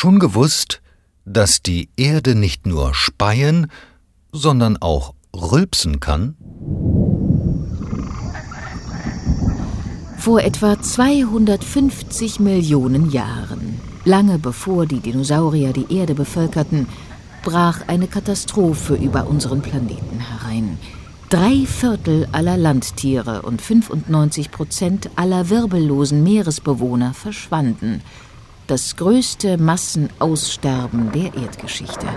schon gewusst, dass die Erde nicht nur speien, sondern auch rülpsen kann? Vor etwa 250 Millionen Jahren, lange bevor die Dinosaurier die Erde bevölkerten, brach eine Katastrophe über unseren Planeten herein. 3/4 aller Landtiere und 95% aller wirbellosen Meeresbewohner verschwanden. Das größte Massenaussterben der Erdgeschichte.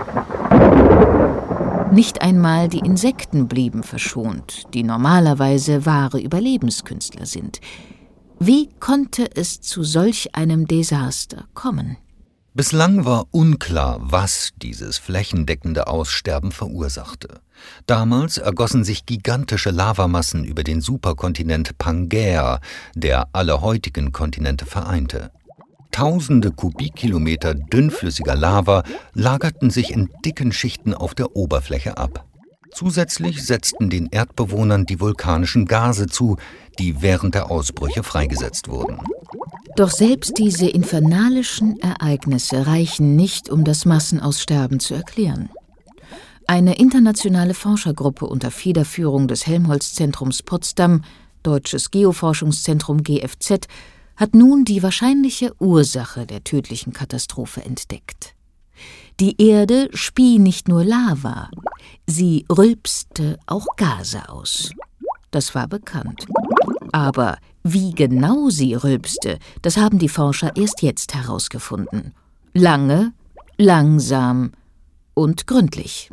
Nicht einmal die Insekten blieben verschont, die normalerweise wahre Überlebenskünstler sind. Wie konnte es zu solch einem Desaster kommen? Bislang war unklar, was dieses flächendeckende Aussterben verursachte. Damals ergossen sich gigantische Lavamassen über den Superkontinent Pangaea, der alle heutigen Kontinente vereinte. Tausende Kubikkilometer dünnflüssiger Lava lagerten sich in dicken Schichten auf der Oberfläche ab. Zusätzlich setzten den Erdbewohnern die vulkanischen Gase zu, die während der Ausbrüche freigesetzt wurden. Doch selbst diese infernalischen Ereignisse reichen nicht, um das Massenaussterben zu erklären. Eine internationale Forschergruppe unter Federführung des Helmholtz-Zentrums Potsdam, Deutsches Geoforschungszentrum GFZ, hat nun die wahrscheinliche Ursache der tödlichen Katastrophe entdeckt. Die Erde spie nicht nur Lava, sie rülpste auch Gase aus. Das war bekannt. Aber wie genau sie rülpste, das haben die Forscher erst jetzt herausgefunden. Lange, langsam und gründlich.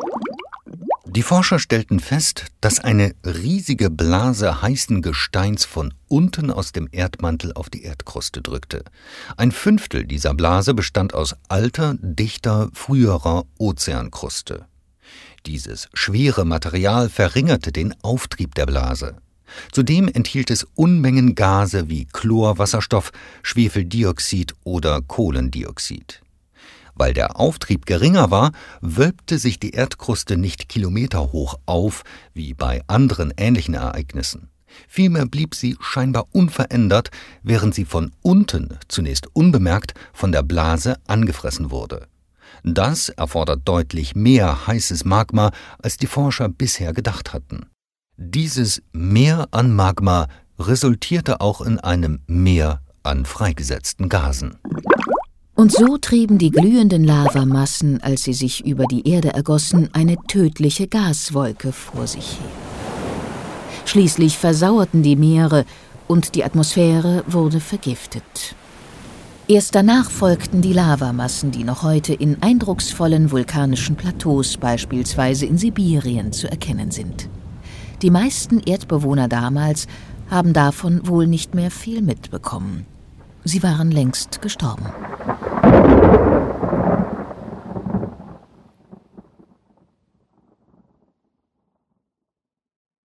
Die Forscher stellten fest, dass eine riesige Blase heißen Gesteins von unten aus dem Erdmantel auf die Erdkruste drückte. 1/5 dieser Blase bestand aus alter, dichter, früherer Ozeankruste. Dieses schwere Material verringerte den Auftrieb der Blase. Zudem enthielt es Unmengen Gase wie Chlorwasserstoff, Schwefeldioxid oder Kohlendioxid. Weil der Auftrieb geringer war, wölbte sich die Erdkruste nicht kilometerhoch auf, wie bei anderen ähnlichen Ereignissen. Vielmehr blieb sie scheinbar unverändert, während sie von unten, zunächst unbemerkt, von der Blase angefressen wurde. Das erfordert deutlich mehr heißes Magma, als die Forscher bisher gedacht hatten. Dieses Mehr an Magma resultierte auch in einem Mehr an freigesetzten Gasen. Und so trieben die glühenden Lavamassen, als sie sich über die Erde ergossen, eine tödliche Gaswolke vor sich her. Schließlich versauerten die Meere und die Atmosphäre wurde vergiftet. Erst danach folgten die Lavamassen, die noch heute in eindrucksvollen vulkanischen Plateaus, beispielsweise in Sibirien, zu erkennen sind. Die meisten Erdbewohner damals haben davon wohl nicht mehr viel mitbekommen. Sie waren längst gestorben.